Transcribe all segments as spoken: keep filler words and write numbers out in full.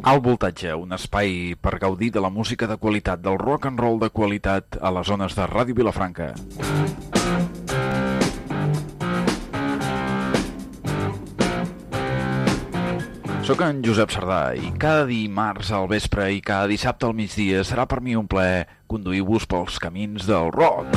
Alt Voltatge, un espai per gaudir de la música de qualitat, del rock and roll de qualitat a les zones de Ràdio Vilafranca. Soc en Josep Sardà i cada dimarts al vespre i cada dissabte al migdia serà per mi un plaer conduir-vos pels camins del rock.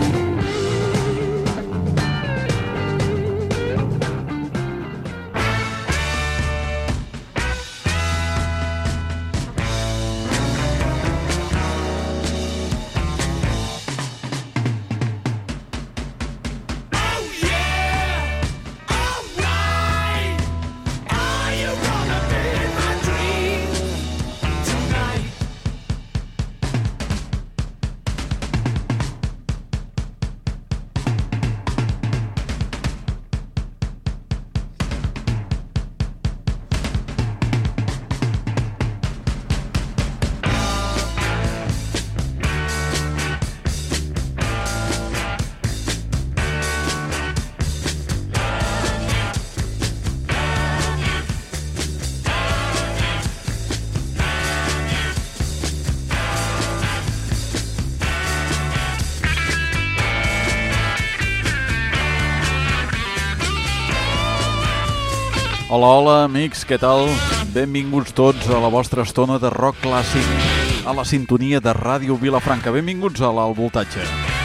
Hola, hola, amics, què tal? Benvinguts tots a la vostra estona de rock clàssic a la sintonia de Ràdio Vilafranca. Benvinguts a l'Alt Voltatge.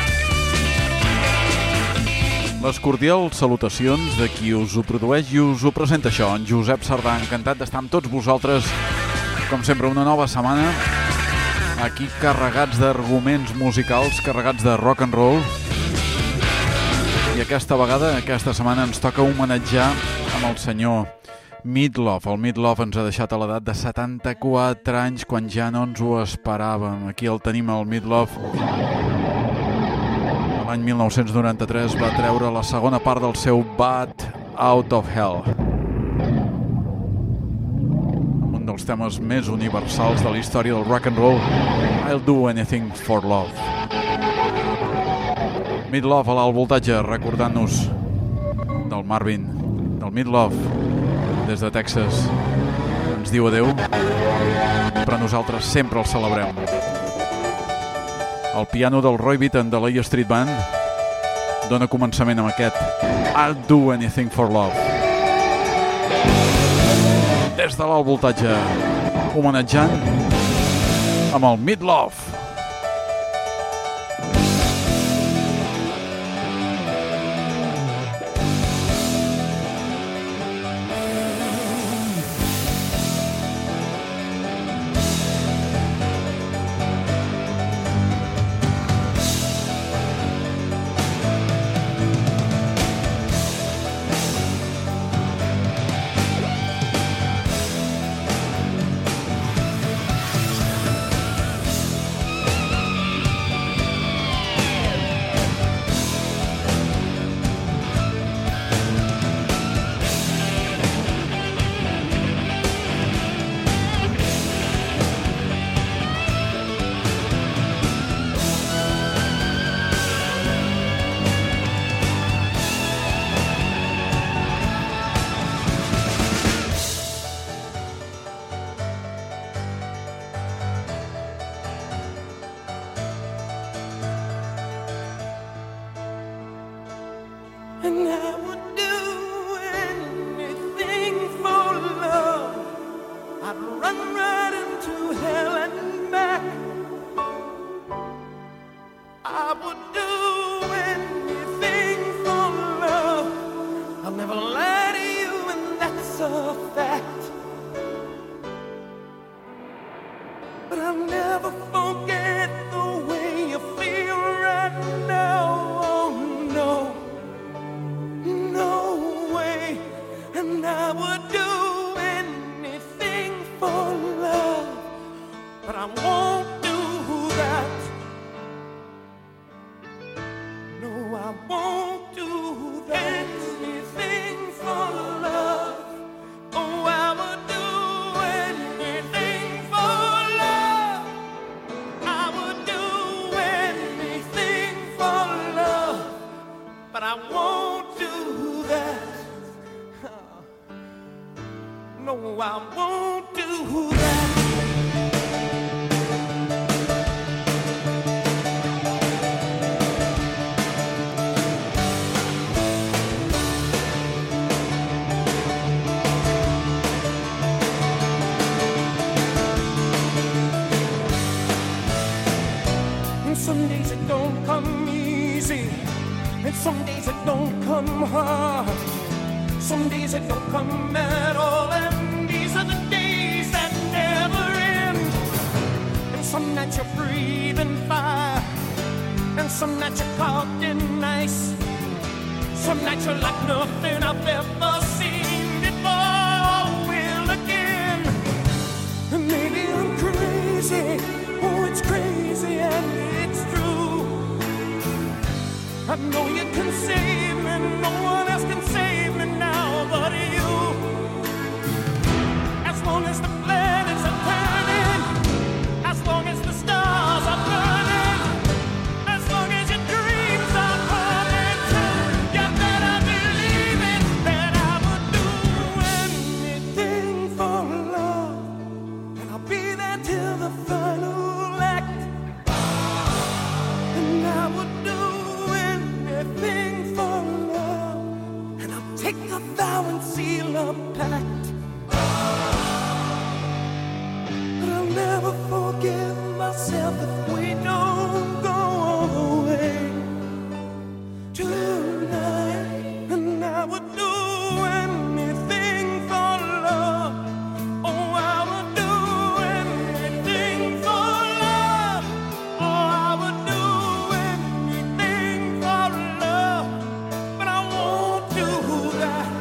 Les cordials salutacions de qui us ho produeix i us ho presenta això, en Josep Sardà. Encantat d'estar amb tots vosaltres, com sempre, una nova setmana, aquí carregats d'arguments musicals, carregats de rock and roll. I aquesta vegada, aquesta setmana, ens toca homenatjar amb el senyor Meat Loaf. El Meat Loaf ens ha deixat a l'edat de setanta-quatre anys, quan ja no ens ho esperàvem. Aquí el tenim, el Meat Loaf. L'any mil nou-cents noranta-tres va treure la segona part del seu Bat Out of Hell, un dels temes més universals de la història del rock and roll, I'll Do Anything for Love. Meat Loaf a l'Alt Voltatge, recordant-nos del Marvin, del Meat Loaf, des de Texas. Ens diu adeu, però nosaltres sempre el celebrem. El piano del Roy Bittan de l'A Street Band dona començament amb aquest I'll Do Anything for Love. Des de l'Alt Voltatge, homenatjant amb el Meat Loaf. No, I won't do that. And some days it don't come hard, some days it don't come at all. And these are the days that never end. And some nights you're breathing fire, and some nights you're caught in ice. Some nights you're like nothing I've ever seen before. Will again. And maybe I'm crazy, oh it's crazy and it's true. I know you can save me, no one else can save me now but you. As long as the planets are turning, as long as the stars are burning, as long as your dreams are coming true, you better believe it, that I would do anything for love. And I'll be there till the final act. And I would do anything for love, and I'll take a vow and seal a pact. But I'll never forgive myself if we don't go all the way tonight. And I would do anything for love. Oh, I would do anything for love. Oh, I would do anything for love. But I won't do that.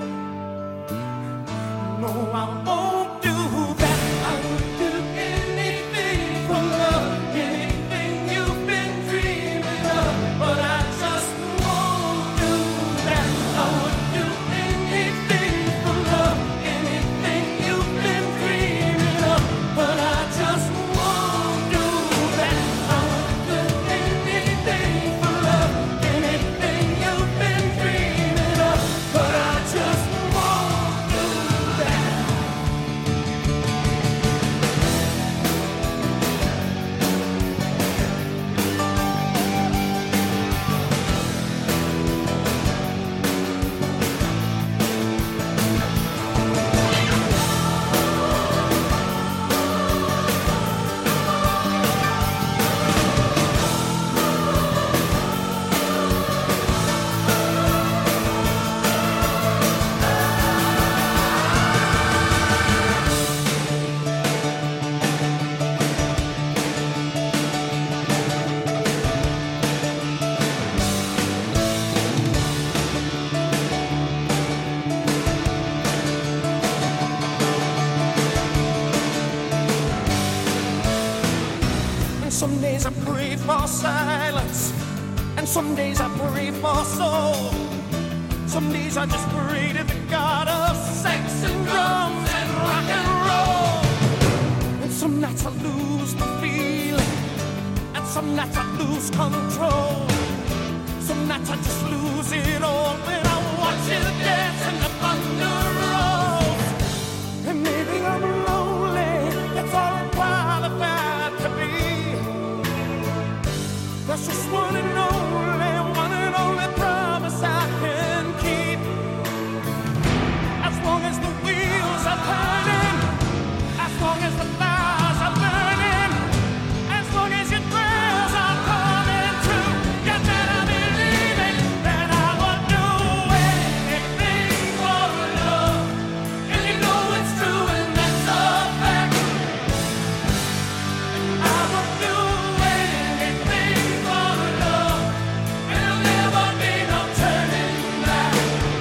No, I won't do that. I would do anything for love, anything you've been dreaming of. But I just won't do that. I would do anything for love, anything you've been dreaming of. But I just won't do that. I would do anything for love, anything you've been dreaming of. But I just won't do that. And some days I pray for silence, and some days I pray for soul. Some days I just pray to the God of sex and drums and rock and roll. And some nights I lose the feeling, and some nights I lose control. Some nights I just lose it all when I watch you dance and the thunder rolls. And maybe I'm lonely, that's all I'm qualified to be. That's just one and only, one and only promise I can keep. As long as the wheels are turning, as long as the fires are burning, as long as your prayers are coming true, you better believe it, that I would do anything for love. And you know it's true and that's a fact. I would do anything for love, and there'll never be no turning back.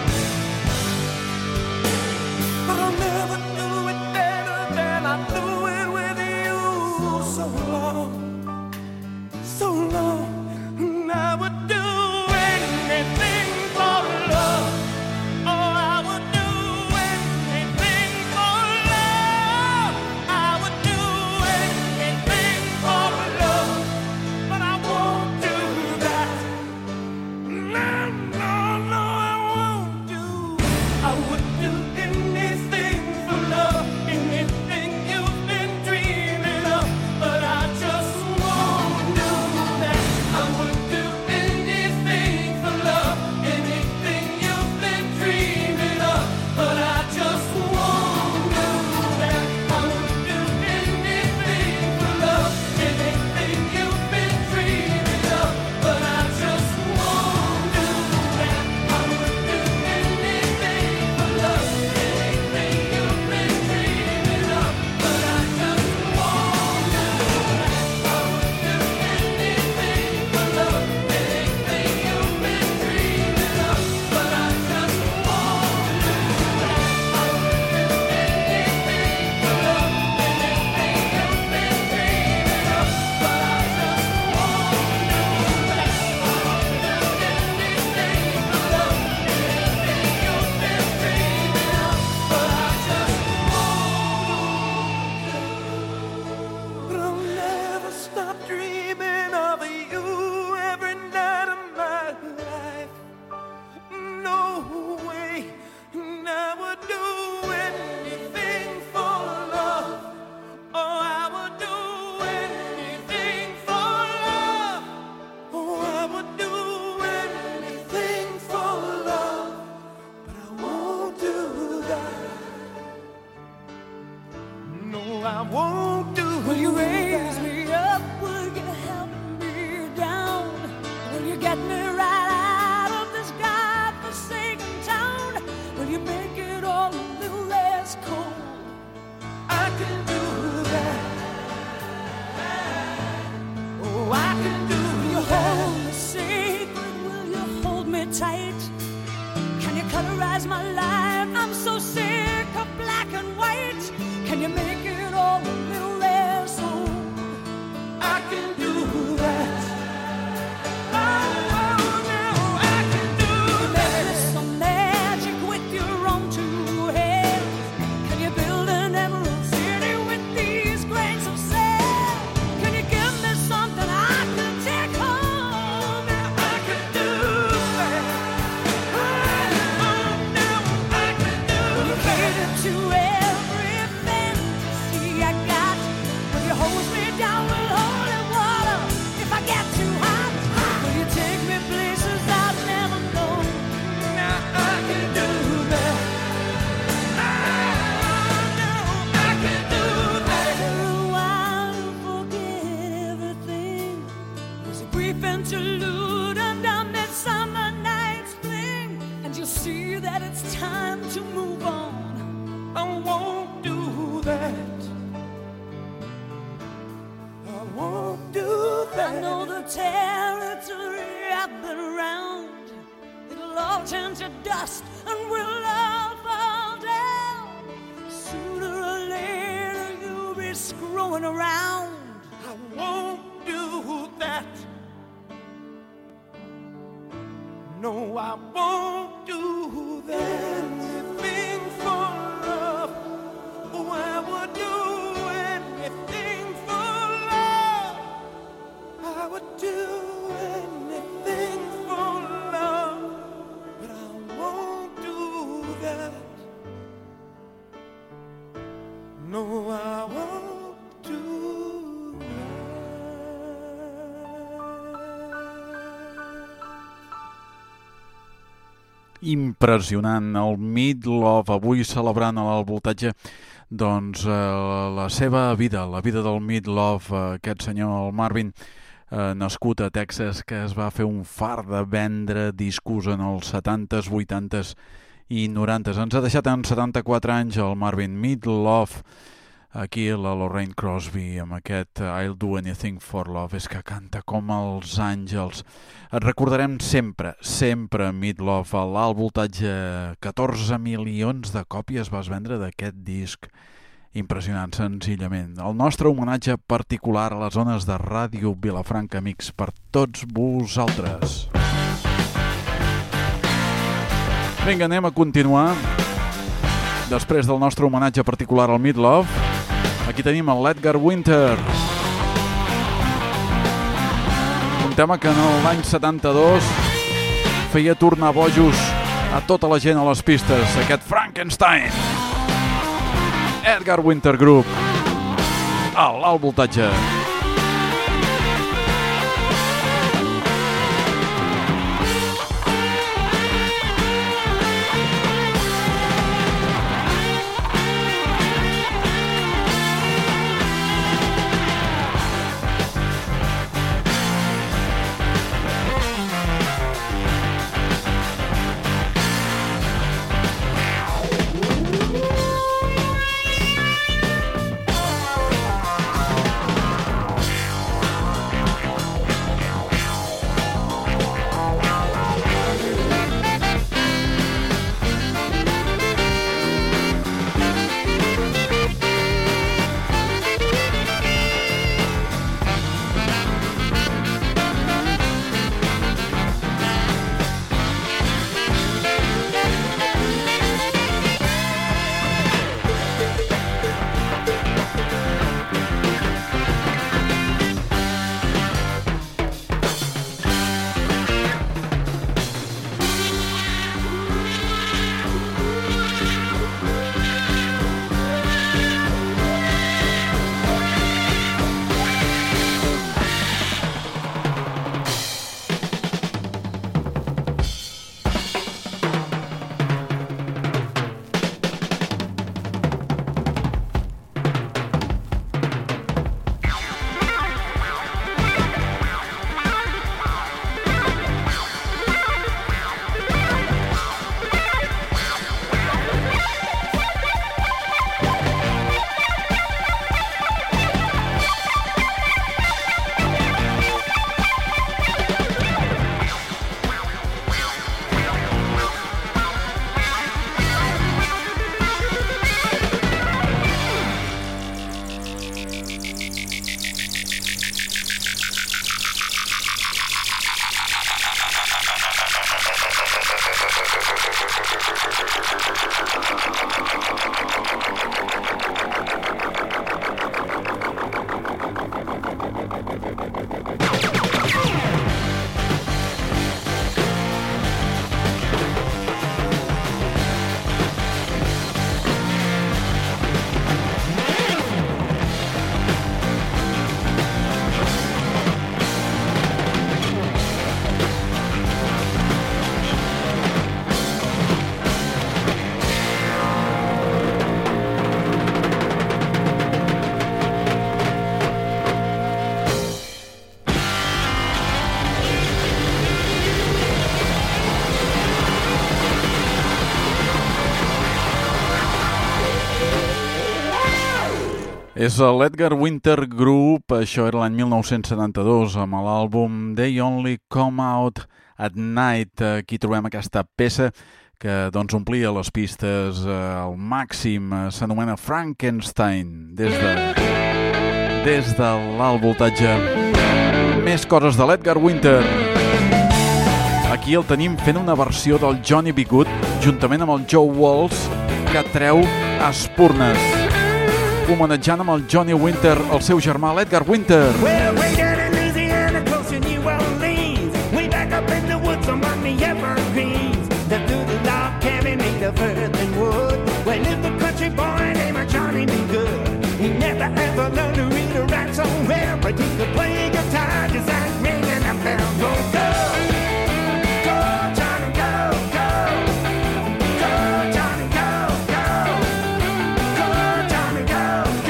But I'll never do it better than I do it with you. So long, so long, and I would do anything for love. Oh, I would do anything for love. I would do anything for love, but I won't do that. No, no, no, I won't do. I would do anything for love, anything you've been dreaming of, but I just won't do that. I would do anything get me right out of this godforsaken town? Will you make it all a little less cold? I can do that. Oh, I can do that. Will you hold me sacred? Will you hold me tight? Can you colorize my life? I'm so sick of black and white. Can you make it all a little less old? I can do that. Oh, oh, no, I can do that. There's some magic with your own two hands. Can you build an emerald city with these grains of sand? Can you give me something I can take home? Now I can do that. Oh, oh, no, I can do that. You cater to every fantasy I got. Will you hose me down with holy water if I get too hot? Will you take me places I've never known? Now I can do that. Oh, no, I can do that. After a while you forget everything. There's a brief interlude and a midsummer night's fling, and you'll see that it's time to move on. I won't do that. I won't do that. I know the territory I've been around. It'll all turn to dust and we'll all fall down. Sooner or later you'll be screwing around. I won't do that. No, I won't do that. Anything for love. Oh, I would do anything for love. I would do anything for love. But I won't do that. No, I won't do that. Impressionant, el Meat Loaf, avui celebrant al voltatge doncs eh, la seva vida, la vida del Meat Loaf, eh, aquest senyor, el Marvin, eh, nascut a Texas, que es va fer un fart de vendre discos en els setantes, vuitantes i norantes. Ens ha deixat en setanta-quatre anys el Marvin Meat Loaf. Aquí la Lorraine Crosby amb aquest I'll Do Anything for Love, és que canta com els àngels. Et recordarem sempre, sempre Meat Loaf. A l'alt voltatge, catorze milions de còpies vas vendre d'aquest disc. Impressionant, senzillament. El nostre homenatge particular a les zones de Ràdio Vilafranca, amics, per tots vosaltres. Vinga, anem a continuar. Després del nostre homenatge particular al Meat Loaf, aquí tenim l'Edgar Winter. Un tema que en l'any setanta-dos feia tornar bojos a tota la gent a les pistes, aquest Frankenstein. Edgar Winter Group, a l'alt voltatge. És l'Edgar Winter Group, això era l'any mil nou-cents setanta-dos, amb l'àlbum They Only Come Out at Night. Aquí trobem aquesta peça que doncs, omplia les pistes al màxim. S'anomena Frankenstein, des de, des de l'alt voltatge. Més coses de l'Edgar Winter. Aquí el tenim fent una versió del Johnny B. Good, juntament amb el Joe Walsh, que treu espurnes. Homenatjant amb el Johnny Winter, el seu germà, l'Edgar Winter. Well, way down in Louisiana, close to New Orleans, way back up in the woods among the evergreens, the little log cabin made of earth and wood, where lived a country boy named Johnny B. Good. He never ever learned to read or write so well, but he could play a guitar just like ringing a bell. Go, go, go, Johnny, go, go, go, Johnny, go, go, go, Johnny, go.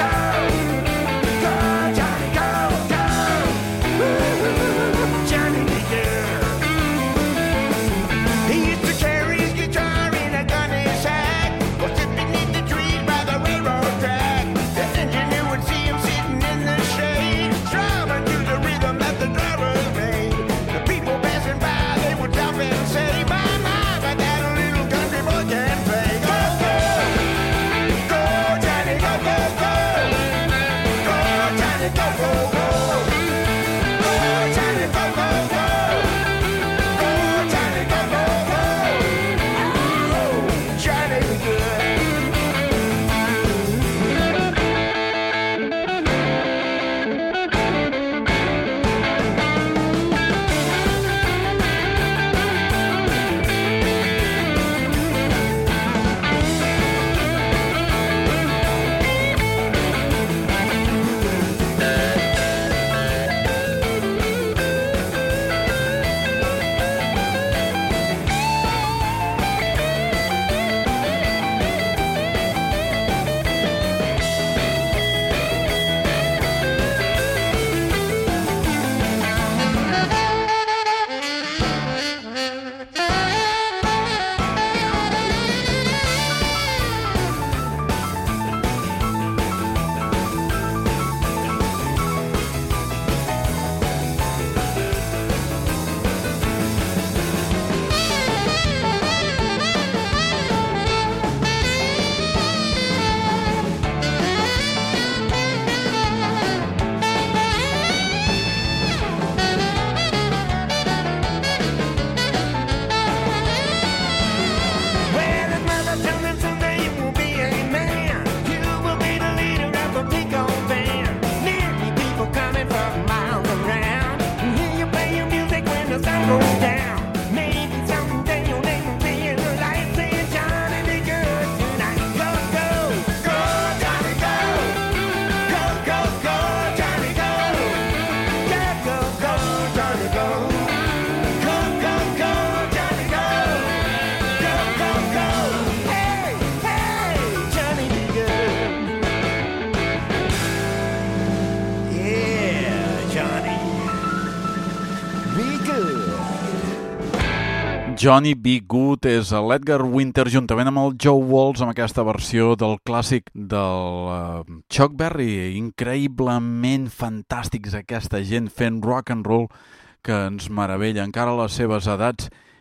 Johnny B. Good és l'Edgar Winter juntament amb el Joe Walsh amb aquesta versió del clàssic del uh, Chuck Berry. Increïblement fantàstics aquesta gent fent rock and roll que ens meravella encara a les seves edats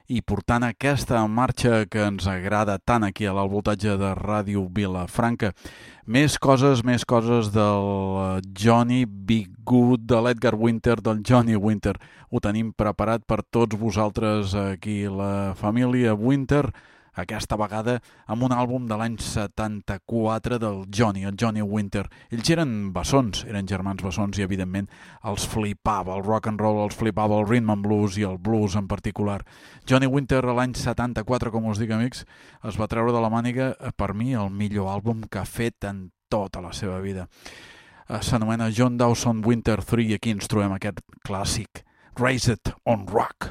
i portant aquesta marxa que ens agrada tant aquí a l'alt voltatge de Ràdio Vilafranca. Més coses, més coses del Johnny B. Good, de l'Edgar Winter, del Johnny Winter. Ho tenim preparat per tots vosaltres aquí, la família Winter, aquesta vegada amb un àlbum de l'any setanta-quatre del Johnny, el Johnny Winter. Ells eren bessons, eren germans bessons i evidentment els flipava el rock and roll, els flipava el rhythm and blues i el blues en particular. Johnny Winter l'any setanta-quatre, com us dic amics, es va treure de la màniga, per mi, el millor àlbum que ha fet en tota la seva vida. S'anomena John Dawson Winter tres i aquí ens trobem aquest clàssic, Raise It on Rock.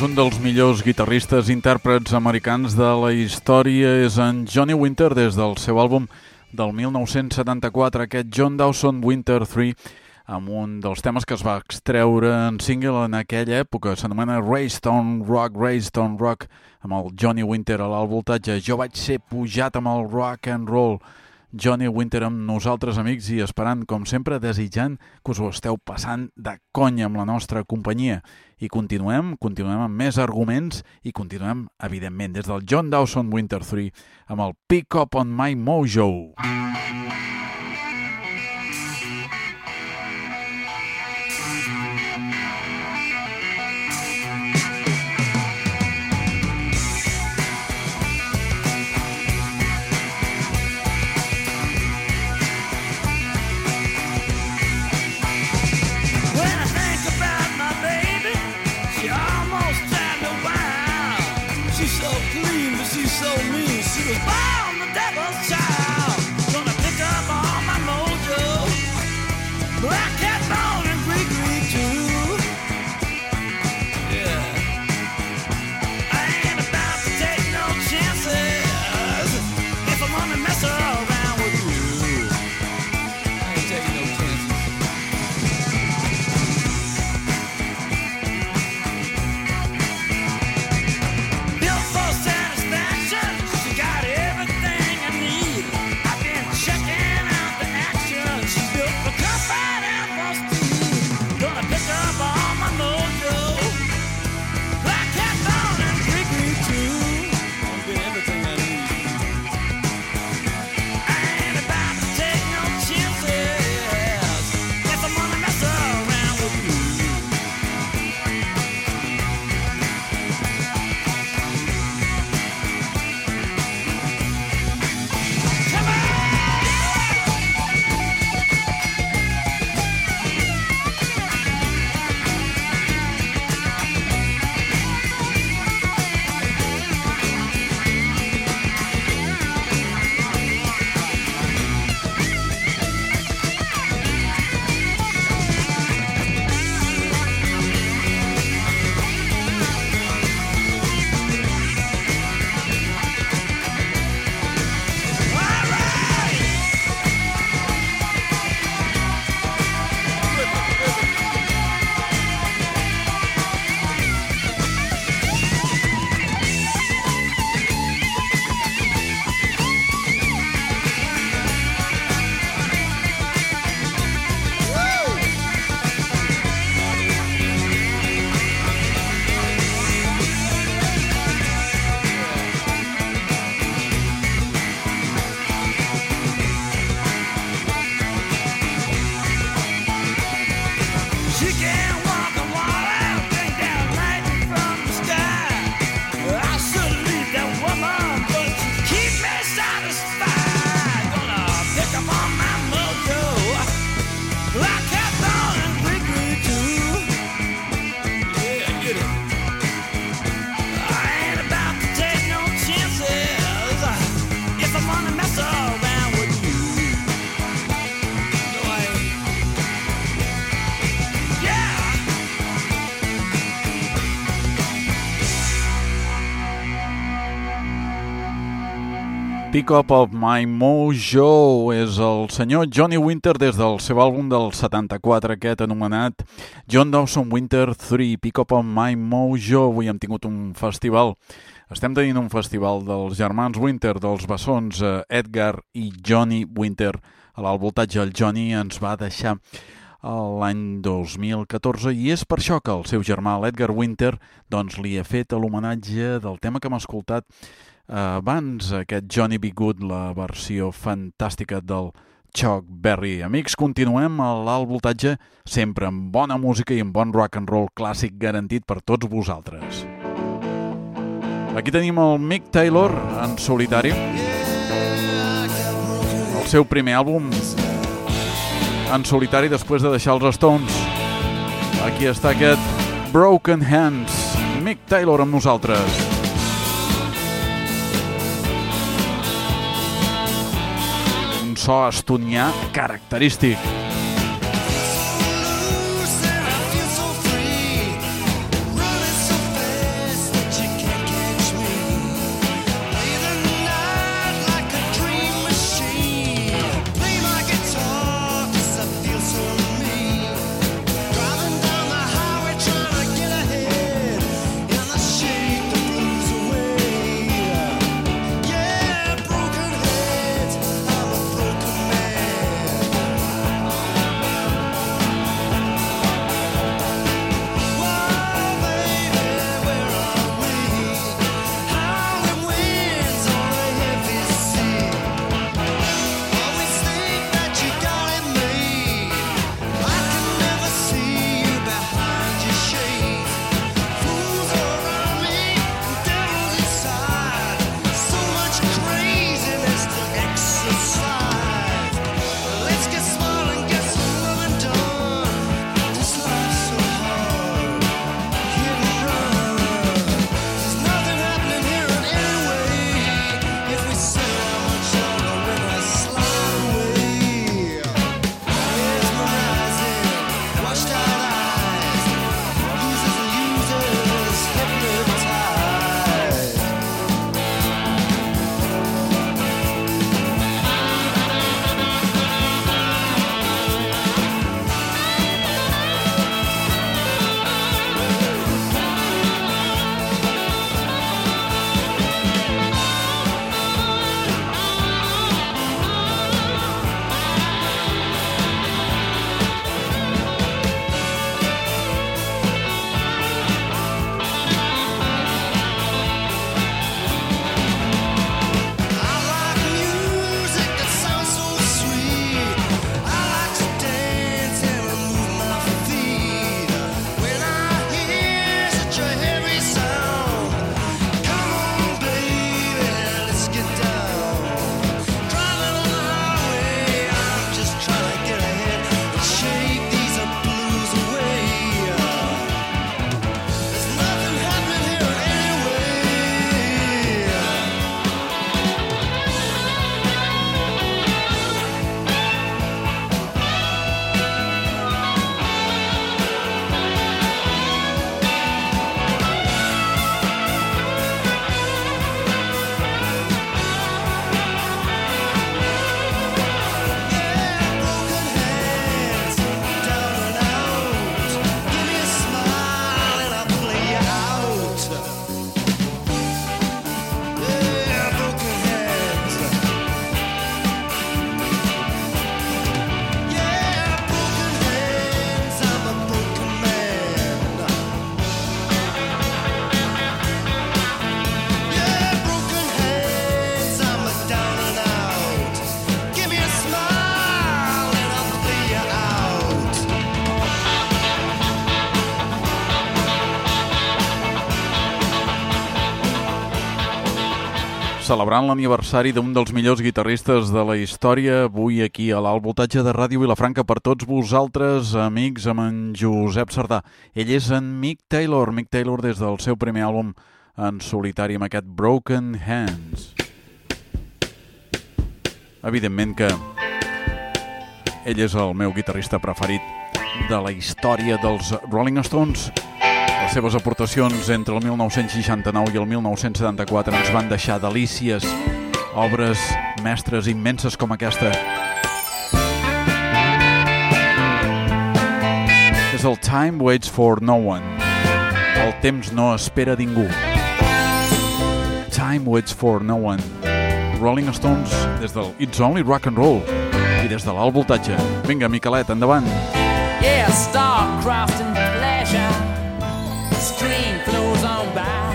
un dels millors guitarristes intèrprets americans de la història és en Johnny Winter des del seu àlbum del mil nou-cents setanta-quatre, aquest John Dawson Winter tres, amb un dels temes que es va extreure en single en aquella època. S'anomena Raystone Rock, Raystone Rock, amb el Johnny Winter a l'alt voltatge. Jo vaig ser pujat amb el rock and roll. Johnny Winter amb nosaltres, amics, i esperant, com sempre, desitjant que us ho esteu passant de conya amb la nostra companyia. I continuem, continuem amb més arguments i continuem, evidentment, des del John Dawson Winter tres amb el Pick Up On My Mojo. Pick Up of My Mojo és el senyor Johnny Winter des del seu àlbum del setanta-quatre, aquest anomenat John Dawson Winter tres, Pick Up of My Mojo. Avui hem tingut un festival, estem tenint un festival dels germans Winter, dels bessons Edgar i Johnny Winter. A l'alt voltatge el Johnny ens va deixar l'any dos mil catorze i és per això que el seu germà, l'Edgar Winter, doncs li ha fet l'homenatge del tema que hem escoltat abans, aquest Johnny B. Good, la versió fantàstica del Chuck Berry. Amics, continuem a l'alt voltatge, sempre amb bona música i amb bon rock and roll clàssic garantit per tots vosaltres. Aquí tenim el Mick Taylor en solitari, el seu primer àlbum en solitari després de deixar els Stones. Aquí està aquest Broken Hands, Mick Taylor amb nosaltres. Un so estonià característic. So loose and I feel so free, running so fast. celebrant l'aniversari d'un dels millors guitarristes de la història, avui aquí a l'Alt Voltatge de Ràdio Vilafranca per tots vosaltres, amics, amb en Josep Sardà. Ell és en Mick Taylor, Mick Taylor des del seu primer àlbum en solitari amb aquest Broken Hands. Evidentment que ell és el meu guitarrista preferit de la història dels Rolling Stones. Les seves aportacions entre el mil nou-cents seixanta-nou i el mil nou-cents setanta-quatre ens van deixar delícies, obres mestres immenses com aquesta. És el Time Waits for No One. El temps no espera ningú. Time Waits for No One. Rolling Stones des del It's Only Rock and Roll i des de l'Alt Voltatge. Vinga, Miquelet, endavant. Yeah, star-crossed in pleasure, stream flows on by.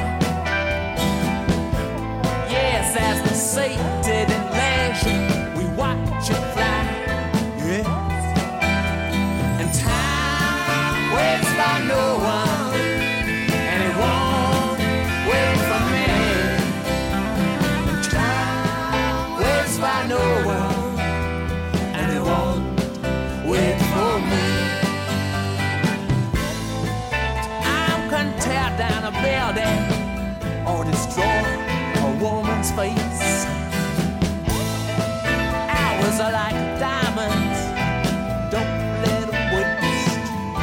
Yes, as we sated in leisure, we watch it fly. Yes, and time waits for no one, and it won't wait for me. And time waits for no one, and it won't wait for me. Tear down a building or destroy a woman's face. Hours are like diamonds, don't let them waste.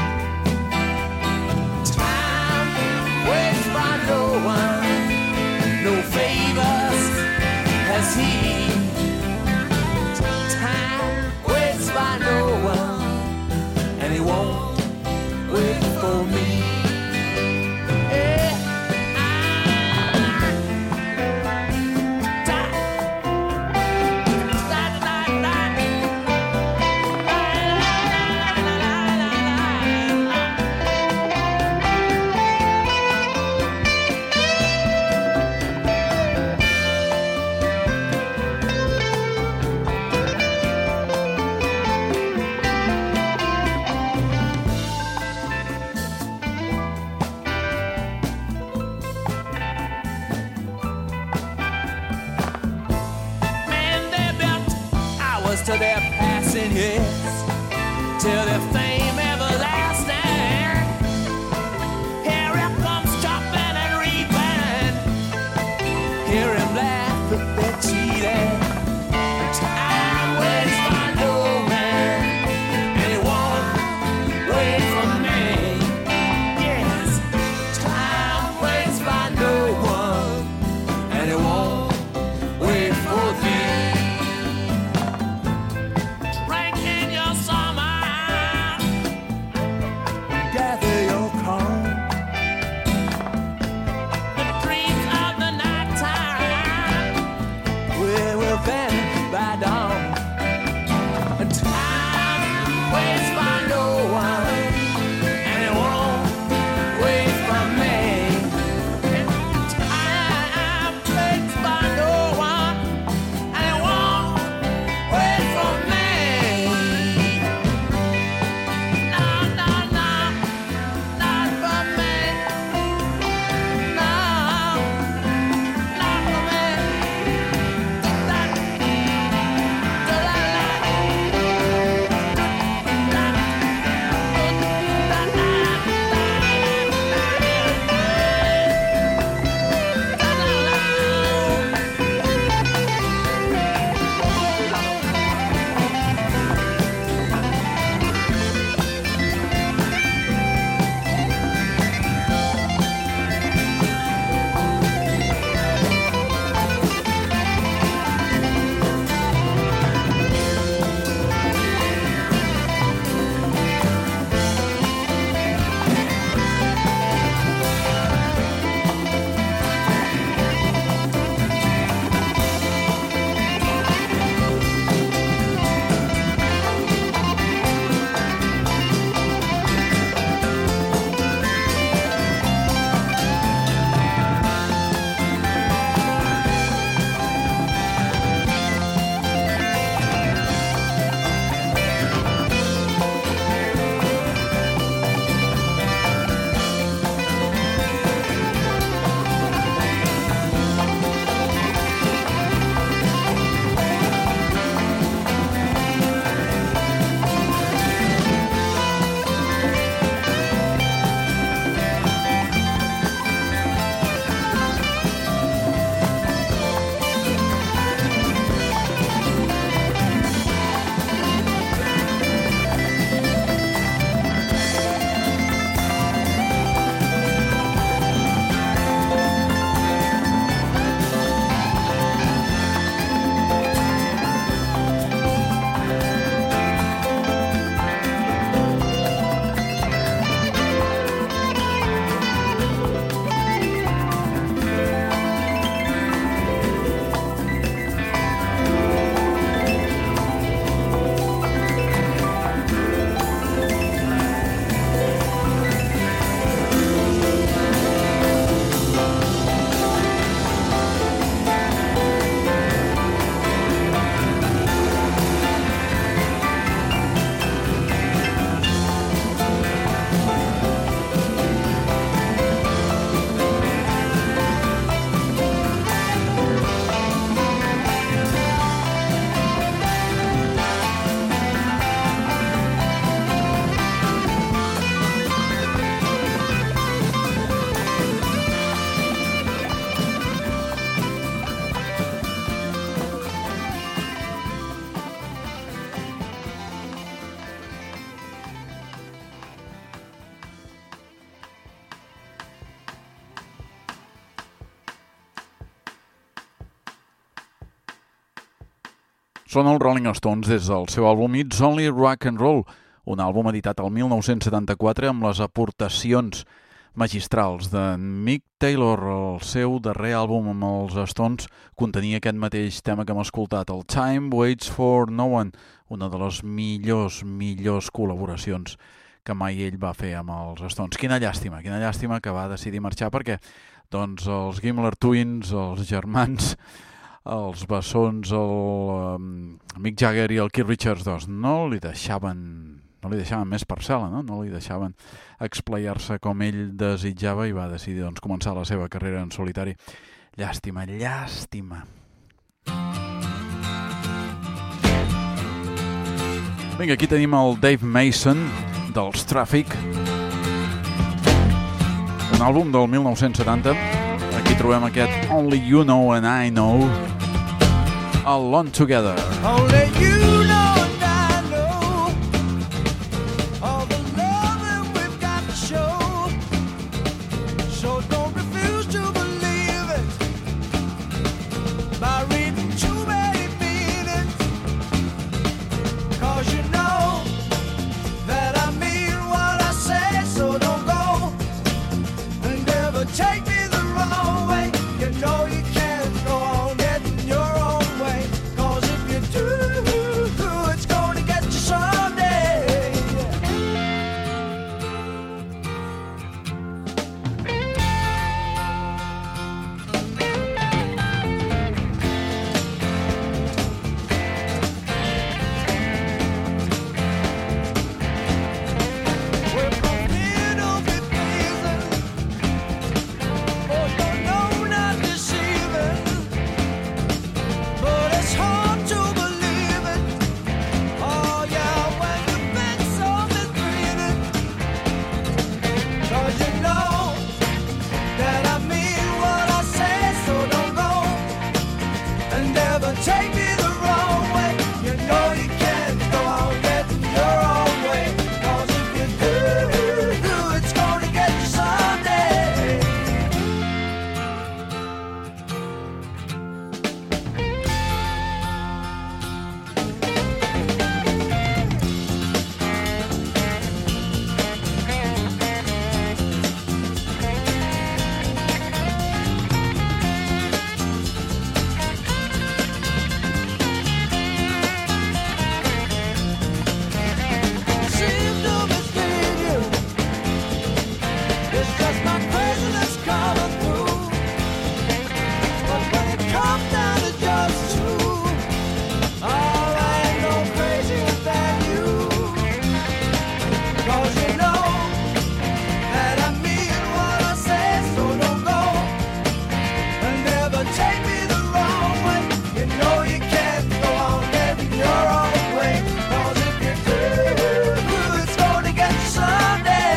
Time waits for no one, no favors has he. Time waits for no one, and he won't wait for me. To their passing years, till their fame everlasting. Here it comes chopping and reaping. Hear him laugh if they're cheating. Time waits for no man, and it won't wait for me. Yes, time waits for no one, and it won't wait for thee. Són els Rolling Stones des del seu àlbum It's Only Rock and Roll, un àlbum editat el mil nou-cents setanta-quatre amb les aportacions magistrals de Mick Taylor. El seu darrer àlbum amb els Stones contenia aquest mateix tema que hem escoltat, el Time Waits for No One, una de les millors, millors col·laboracions que mai ell va fer amb els Stones. Quina llàstima, quina llàstima que va decidir marxar perquè doncs, els Gimler Twins, els germans, els bessons, el um, Mick Jagger i el Keith Richards, doncs, no li deixaven... no li deixaven més parcel·la, no? No li deixaven explayar-se com ell desitjava i va decidir doncs, començar la seva carrera en solitari. Llàstima, llàstima. Vinga, aquí tenim el Dave Mason dels Traffic, un àlbum del mil nou-cents setanta. Aquí trobem aquest Only You Know and I Know, Alone Together. Only you know and I know all the love that we've got to show. So don't refuse to believe it by reading too many meanings. Cause you know that I mean what I say. So don't go and never take me the wrong way. You know you can't go on getting your own way. Cause if you do, it's gonna get you someday. We're both here, don't be pleasing. Both don't know, not deceiving. But it's hard to believe it. Oh yeah, when you've been so mistreated. Cause you know that I mean what I say. So don't go and never take me the wrong way. You know you can't go on getting your own way. Cause if you do, it's gonna get you someday. Seem to mislead you. It's just my craziness coming through. But when it comes down to just two, oh, I ain't no crazier than you. Cause you know that I mean what I say. So don't go and never take me the wrong way. You know you can't go on getting your own way. Cause if you do, it's gonna get you someday.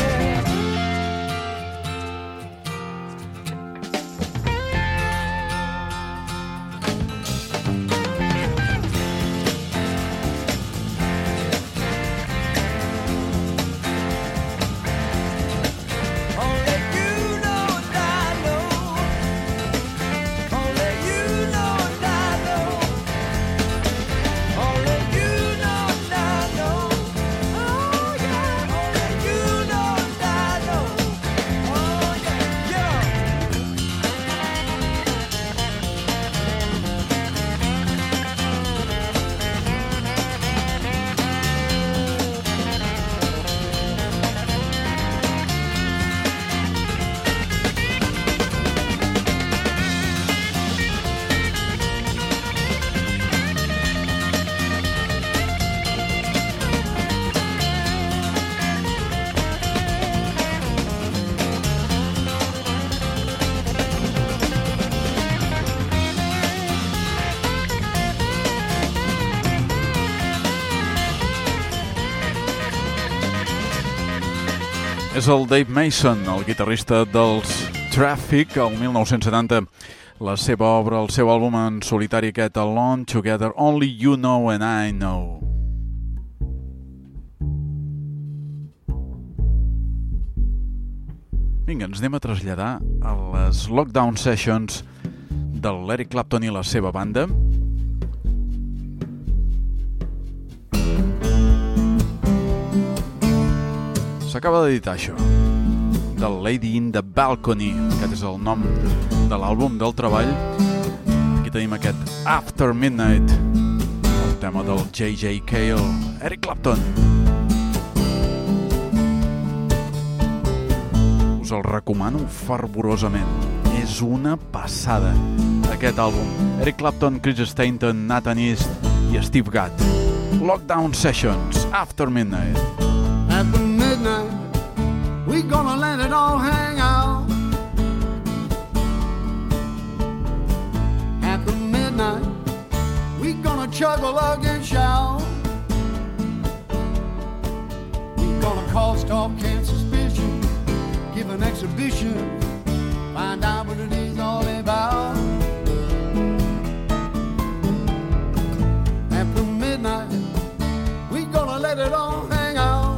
Only you know and I know. Only you know and I know. Only you know and I know. Oh yeah. Only you know and I know. Oh yeah. Yeah. És el Dave Mason, el guitarrista dels Traffic, el mil nou-cents setanta. La seva obra, el seu àlbum en solitari aquest, Alone Together, Only You Know and I Know. Vinga, ens anem a traslladar a les Lockdown Sessions del Eric Clapton i la seva banda. s'acaba d'editar això, The Lady in the Balcony. Aquest és el nom de l'àlbum del treball. Aquí tenim aquest After Midnight, el tema del J J Cale, Eric Clapton. Us el recomano fervorosament. És una passada, aquest àlbum. Eric Clapton, Chris Stanton, Nathan East i Steve Gadd. Lockdown Sessions, After Midnight. After midnight, we gonna let it all hang out. After midnight, we gonna chug a lug and shout. We gonna cause talk and suspicion, give an exhibition, find out what it is all about. After midnight, we gonna let it all hang out.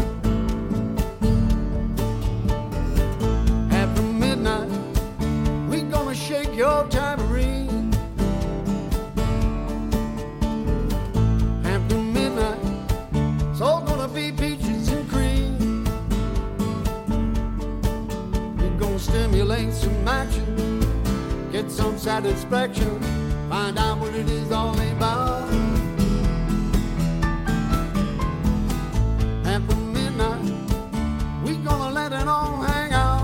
After midnight, we gonna shake your tambourine. After midnight, it's all gonna be peaches and cream. We're gonna stimulate some action, get some satisfaction, find out what it is all about. After midnight, we gonna let it all hang out.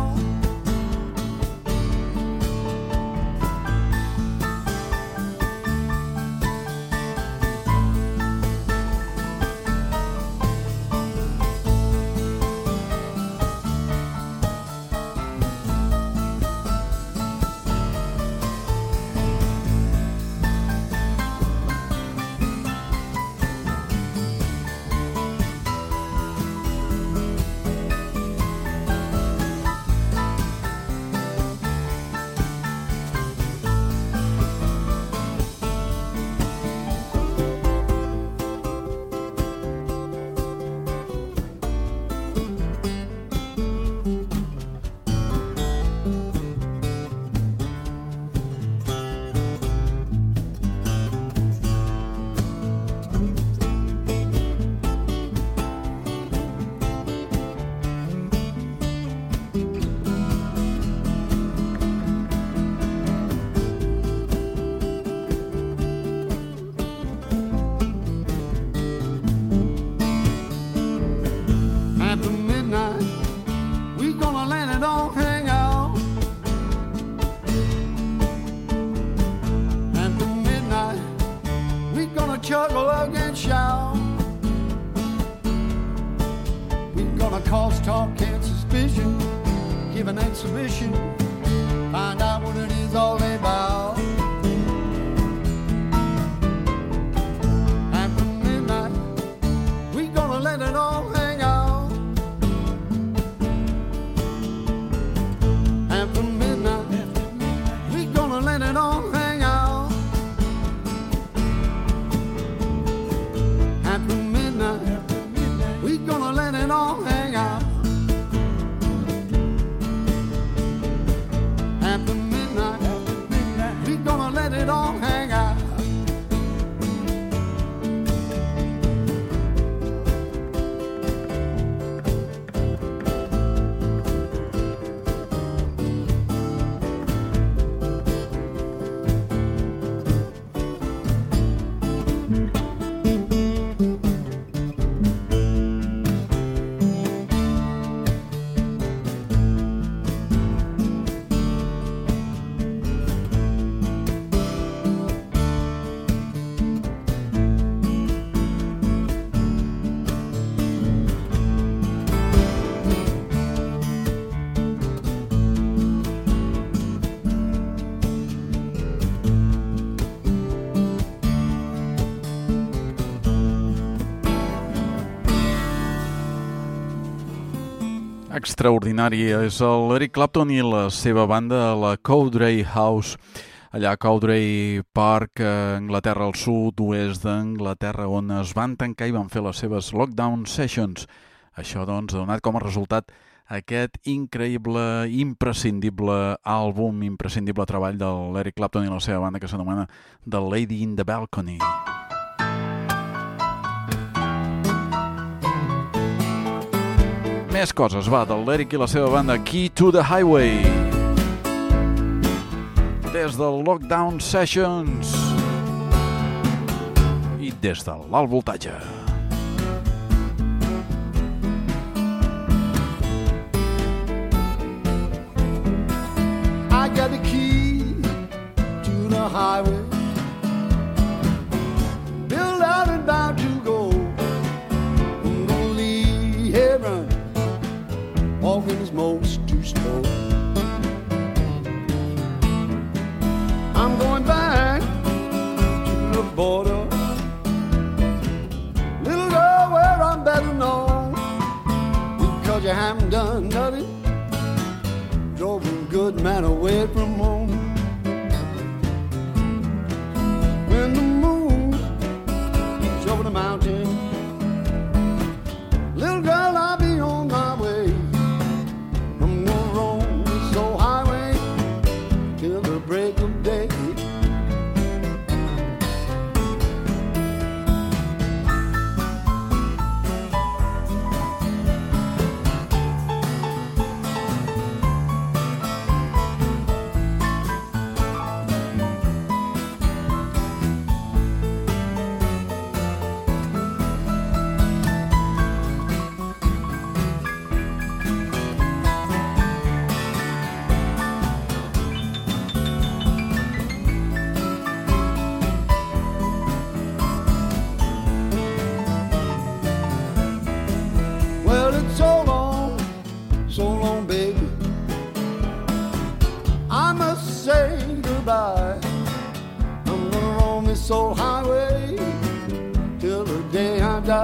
Extraordinari és l'Eric Clapton i la seva banda a la Cowdray House, allà a Cowdray Park, a Anglaterra, al sud-oest d'Anglaterra, on es van tancar i van fer les seves lockdown sessions. Això, doncs, ha donat com a resultat aquest increïble, imprescindible àlbum, imprescindible treball de l'Eric Clapton i la seva banda, que s'anomena The Lady in the Balcony. Més coses, va, del l'Eric i la seva banda Key to the Highway. Des del Lockdown Sessions i des de l'Alt Voltatge. I got the key to the highway, built out and bound to go. I'm gonna leave here running, walking is most too slow. I'm going back to the border, little girl, where I'm better known, because you haven't done nothing. Drove a good man away from home. When the moon is over the mountain, little girl, I'll be on my way. I'm gonna roam this old highway till the break of day. Old highway till the day I die.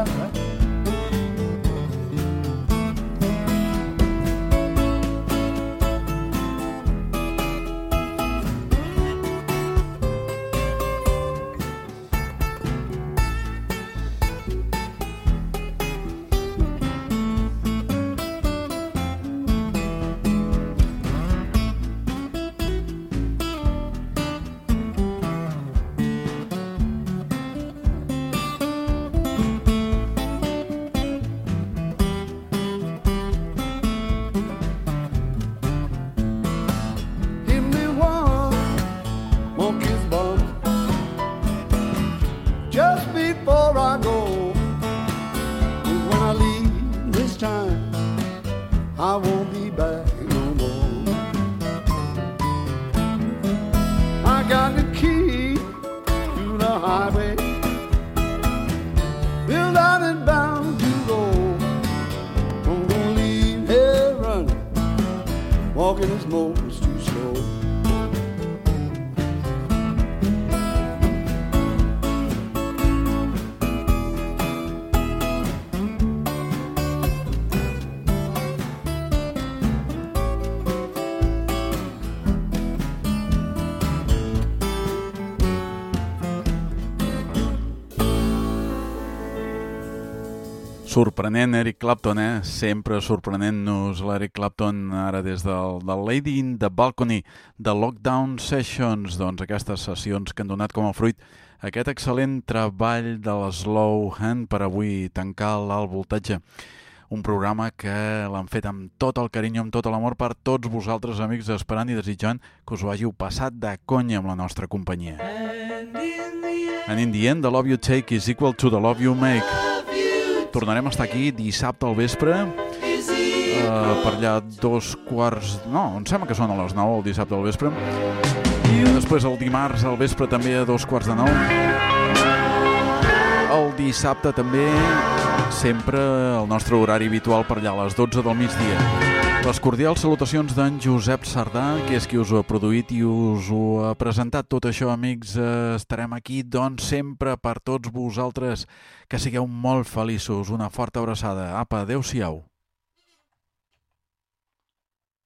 Walking is most too slow. Sorprenent Eric Clapton, eh? Sempre sorprenent-nos l'Eric Clapton ara des del, del Lady in the Balcony de Lockdown Sessions, doncs aquestes sessions que han donat com a fruit aquest excel·lent treball de l'Slow Hand per avui tancar l'Alt Voltatge. Un programa que l'han fet amb tot el carinyo, amb tot l'amor per tots vosaltres, amics, esperant i desitjant que us ho hàgiu passat de conya amb la nostra companyia. And in the end, the love you take is equal to the love you make. Tornarem a estar aquí dissabte al vespre, uh, per allà dos quarts... No, em sembla que són a les nou el dissabte al vespre. I després el dimarts al vespre també a dos quarts de nou. El dissabte també, sempre el nostre horari habitual per allà a les dotze del migdia. Les cordials salutacions d'en Josep Sardà, que és qui us ho ha produït i us ho ha presentat. Tot això, amics, estarem aquí, doncs, sempre per tots vosaltres. Que sigueu molt feliços. Una forta abraçada. Apa, adeu-siau.